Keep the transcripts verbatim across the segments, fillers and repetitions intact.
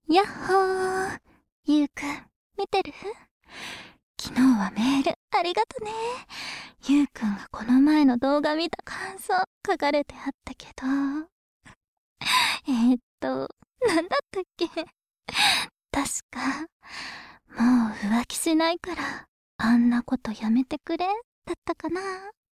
やっほー。ゆうくん、見てる？昨日はメールありがとね。ゆうくんがこの前の動画見た感想書かれてあったけど。えー、っと、なんだったっけ？確か、もう浮気しないから、あんなことやめてくれ、だったかな。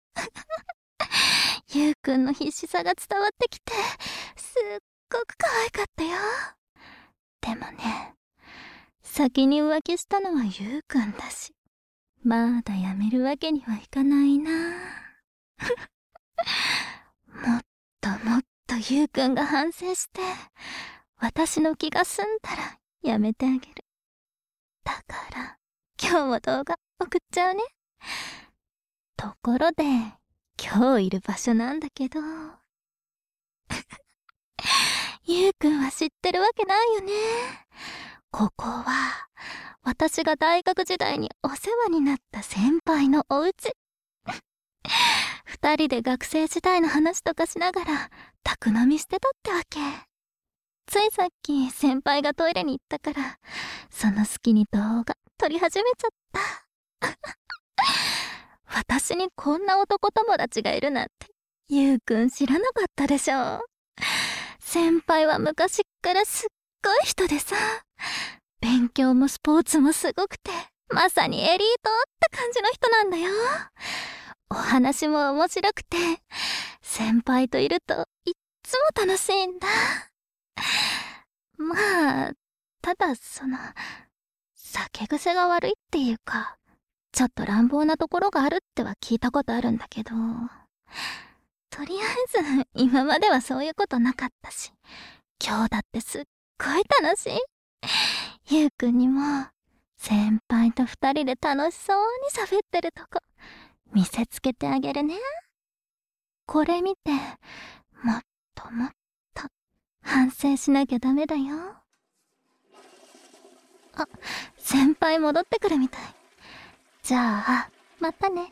ゆうくんの必死さが伝わってきて、すっごく可愛かったよ。でもね、先に浮気したのはゆうくんだし、まだやめるわけにはいかないな。もっともっとゆうくんが反省して、私の気が済んだらやめてあげる。だから、今日も動画送っちゃうね。ところで、今日いる場所なんだけど。ゆうくんは知ってるわけないよね。ここは、私が大学時代にお世話になった先輩のお家。二人で学生時代の話とかしながら、宅飲みしてたってわけ。ついさっき先輩がトイレに行ったから、その隙に動画撮り始めちゃった。私にこんな男友達がいるなんて、ゆうくん知らなかったでしょ。先輩は昔っからすっごい人でさ、勉強もスポーツもすごくて、まさにエリートって感じの人なんだよ。お話も面白くて、先輩といるといっつも楽しいんだ。まあ、ただその、酒癖が悪いっていうか、ちょっと乱暴なところがあるっては聞いたことあるんだけど、とりあえず今まではそういうことなかったし、今日だってすっごい楽しい。ゆうくんにも先輩と二人で楽しそうに喋ってるとこ見せつけてあげるね。これ見てもっともっと反省しなきゃダメだよ。あ、先輩戻ってくるみたい。じゃあまたね。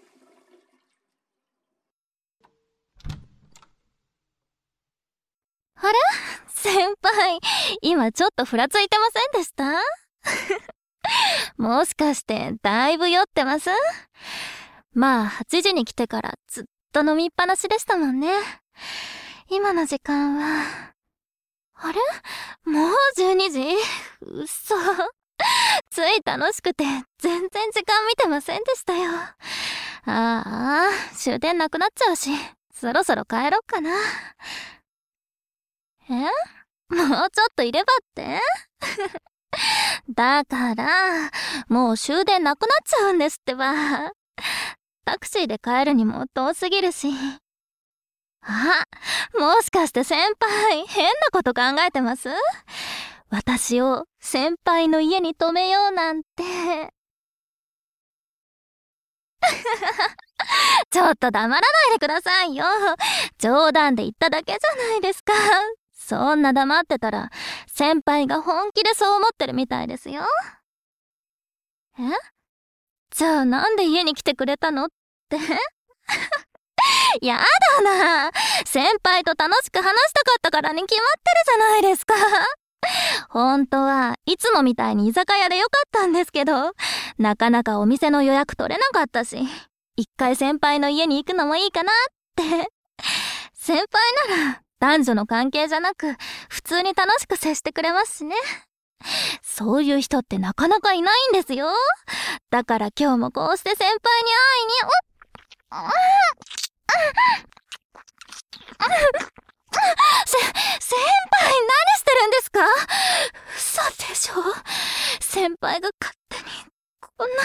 あれ？先輩、今ちょっとふらついてませんでした？もしかしてだいぶ酔ってます？まあはちじに来てからずっと飲みっぱなしでしたもんね。今の時間は、あれ？もうじゅうにじ？うっそ。つい楽しくて全然時間見てませんでしたよ。ああ、終電なくなっちゃうし、そろそろ帰ろっかな。え？もうちょっといればって？だから、もう終電なくなっちゃうんですってば。タクシーで帰るにも遠すぎるし。あ、もしかして先輩、変なこと考えてます？私を先輩の家に泊めようなんて。ちょっと黙らないでくださいよ。冗談で言っただけじゃないですか。そんな黙ってたら、先輩が本気でそう思ってるみたいですよ。え？じゃあなんで家に来てくれたのって？やだな。先輩と楽しく話したかったからに決まってるじゃないですか。本当はいつもみたいに居酒屋でよかったんですけど、なかなかお店の予約取れなかったし、一回先輩の家に行くのもいいかなって。先輩なら男女の関係じゃなく普通に楽しく接してくれますしね。そういう人ってなかなかいないんですよ。だから今日もこうして先輩に会いに、せ、先輩何してるんですか？嘘でしょ？先輩が勝手にこんな、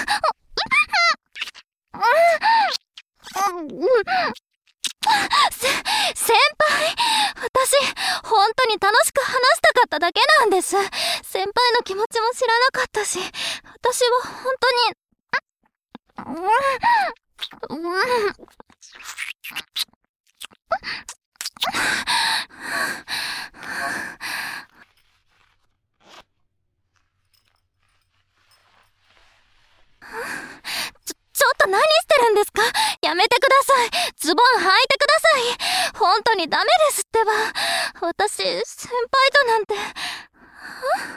せ、先輩、私本当に楽しく話したかっただけなんです。先輩の気持ちも知らなかったし、私は本当に、うんうんちょ、ちょっと何してるんですか？やめてください。ズボン履いてください。本当にダメですってば。私、先輩となんて。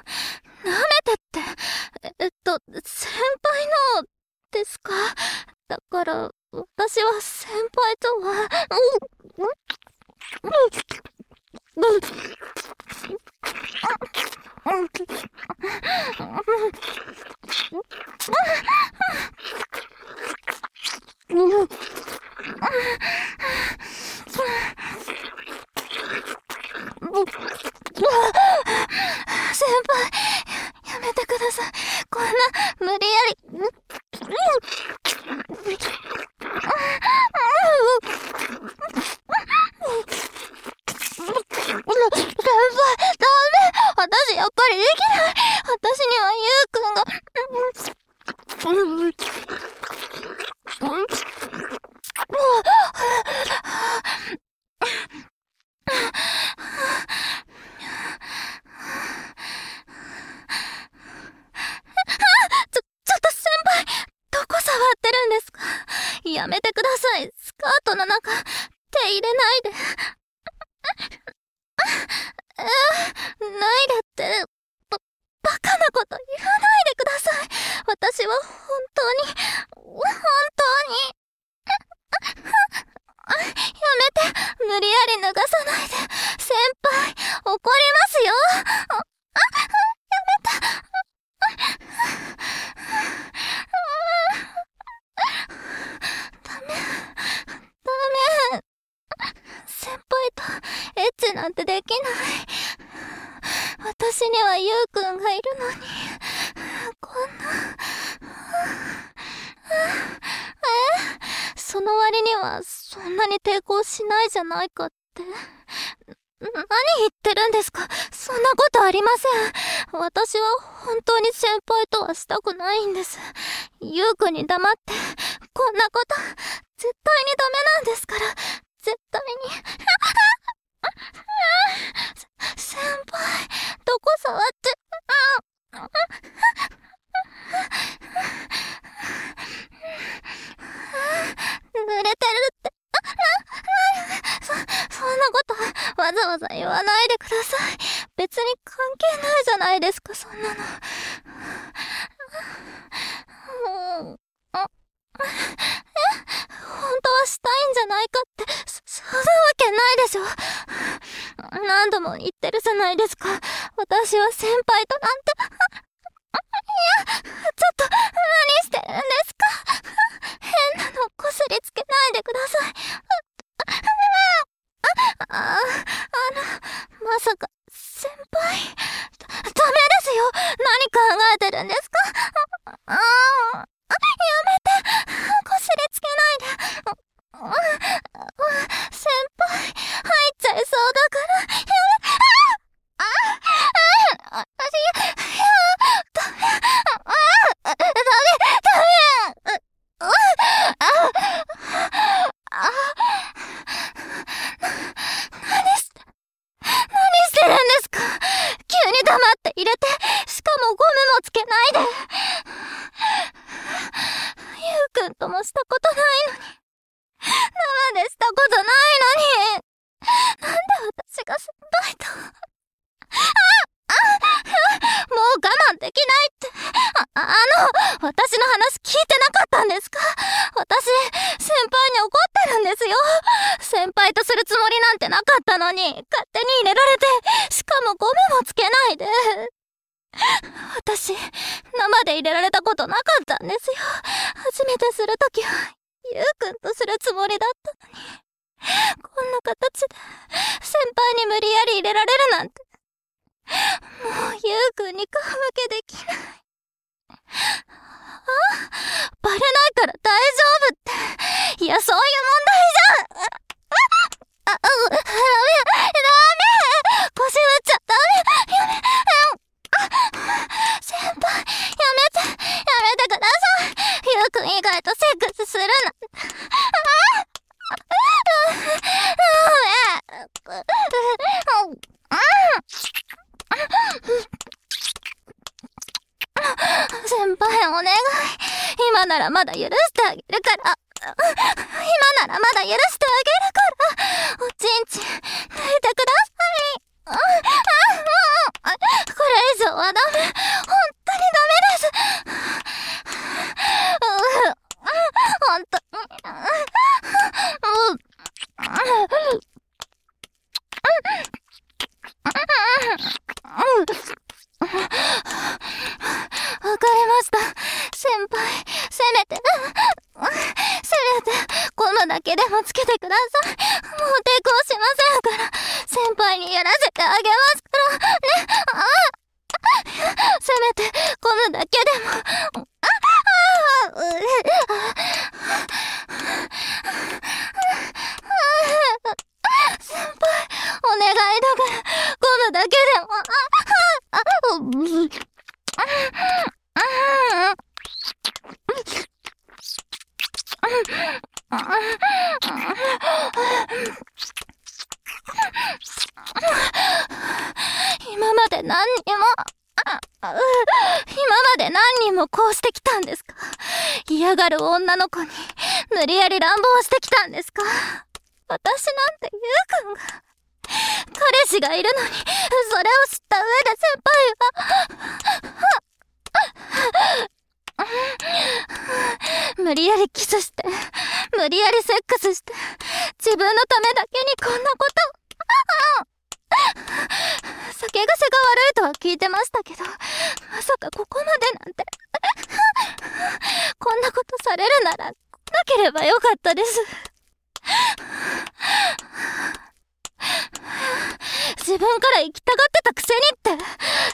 私にはゆうくんがいるのに、こんな。え？その割にはそんなに抵抗しないじゃないかって。何言ってるんですか？そんなことありません。私は本当に先輩とはしたくないんです。ゆうくんに黙って、こんなこと、絶対にダメなんですから。絶対に。先輩、どこ触って、濡れてるって。そ、そんなことわざわざ言わないでください。別に関係ないじゃないですか、そんなの。もう、あ、え、本当はしたいんじゃないかって、そ、そんなわけないでしょ。何度も言ってるじゃないですか。私は先輩となんて。いや、ちょっと、何してるんですか？変なのこすりつけないでください。あ、あ、あの、まさか、先輩、だ、ダメですよ。何考えてるんですか？あ、あ、やめて、こすりつけないで。先輩、入っちゃいそうだから、やめ、あ、あ、あ、私、いや、ダメ、あ、ダメ、ダメ、あ、あ、何して、何してるんですか？急に黙って入れて、しかもゴムもつけないで。ゆうくんともしたことないのに。生でしたことないのに。なんで私が先輩と。あ、あ、もう我慢できないって。あ、あの、私の話聞いてなかったんですか？私、先輩に怒ってるんですよ。先輩とするつもりなんてなかったのに、勝手に入れられて、しかもゴムもつけないで。私、生で入れられたことなかったんですよ。初めてするときは、ゆうくんとするつもりだったのに。こんな形で、先輩に無理やり入れられるなんて。もうゆうくんに顔向けできない。あ、バレないから大丈夫って。いや、そういう問題じゃん。あ、あ、ダメ、ダメ、腰打っちゃダメ、やめ、先輩、やめて、やめてください。ゆうくん以外とセックスするなんて。先輩、お願い。今ならまだ許してあげるから。今ならまだ許してあげるから。おちんちん、抜いてください。あ、あ、もう、これ以上はダメ。本当にダメです。本当に。わかりました。先輩、せめて、せめて、ゴムだけでもつけてください。もう抵抗しませんから。先輩にやらせてあげますから。ね、ああ、せめて、ゴムだけでも。ああ、うえ、先輩、お願いだから、ゴムだけでも。ああ、ああ、う今まで何人も、あ、今まで何人もこうしてきたんですか？嫌がる女の子に無理やり乱暴してきたんですか？私なんてゆうくんが、彼氏がいるのに、それを知った上で先輩は、無理やりキスして、無理やりセックスして、自分のためだけにこんなこと。酒癖が悪いとは聞いてましたけど、まさかここまでなんて。こんなことされるなら、なければよかったです。自分から行きたがってたくせにって、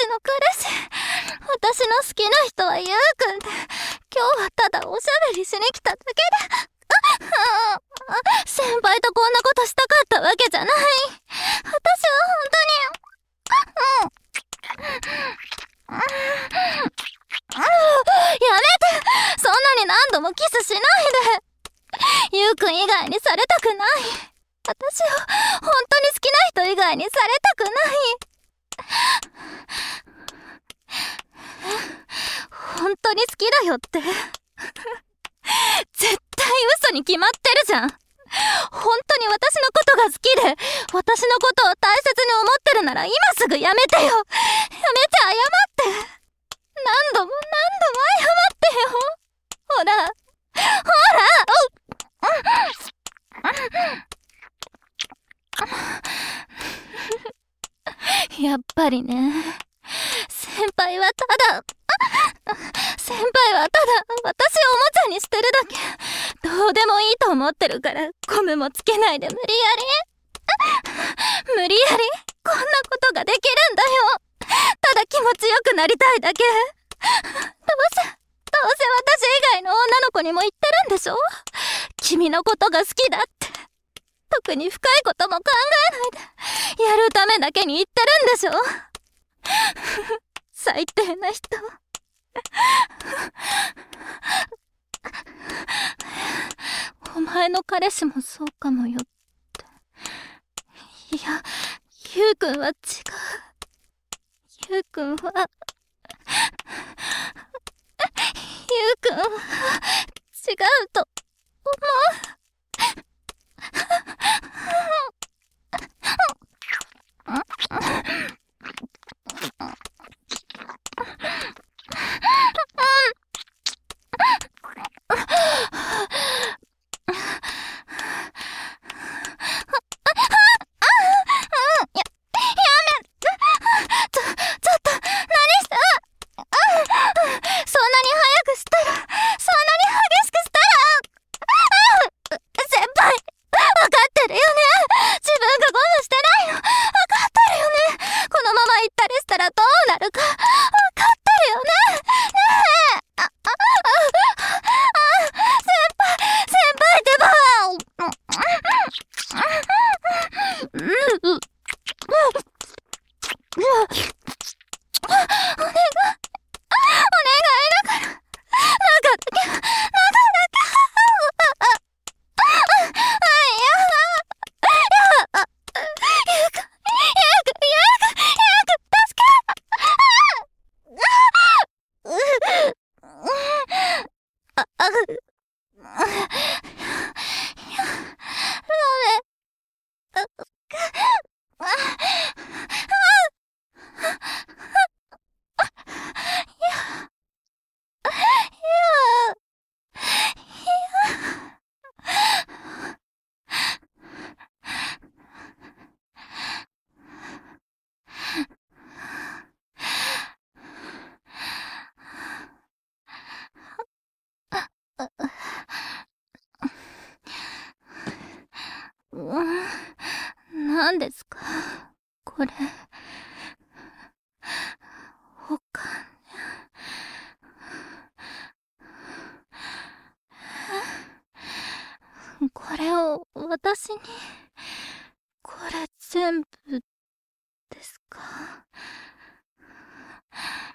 私の彼氏。私の好きな人はゆうくんで、今日はただおしゃべりしに来ただけで。ああ、先輩とこんなことしたかったわけじゃない。私は本当に、うん。うん。やめて！そんなに何度もキスしないで。ゆうくん以外にされたくない。私を本当に好きな人以外にされたくない。本当に好きだよって絶対嘘に決まってるじゃん。本当に私のことが好きで、私のことを大切に思ってるなら今すぐやめてよ。やめて、謝って。何度も何度も謝ってよ。ほらほらやっぱりね。先輩はただ先輩はただ私をおもちゃにしてるだけ。どうでもいいと思ってるからゴムもつけないで無理やり無理やりこんなことができるんだよ。ただ気持ちよくなりたいだけ。どうせどうせ私以外の女の子にも言ってるんでしょ。君のことが好きだって。特に深いことも考えないでやるためだけに言ってるんでしょ。最低な人。お前の彼氏もそうかもよって。いや、ゆうくんは違う。ゆうくんはゆうくんは違うと思う。何ですかこれ。お金。これを私に。これ全部ですか。